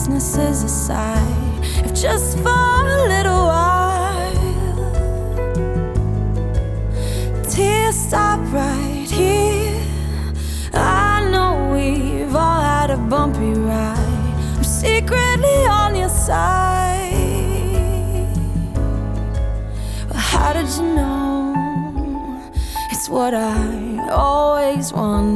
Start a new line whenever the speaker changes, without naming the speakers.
seriousnesses aside, if just for a little while, tears stop right here. I know we've all had a bumpy ride. I'm secretly on your side. But how did you know? It's what I always wanted.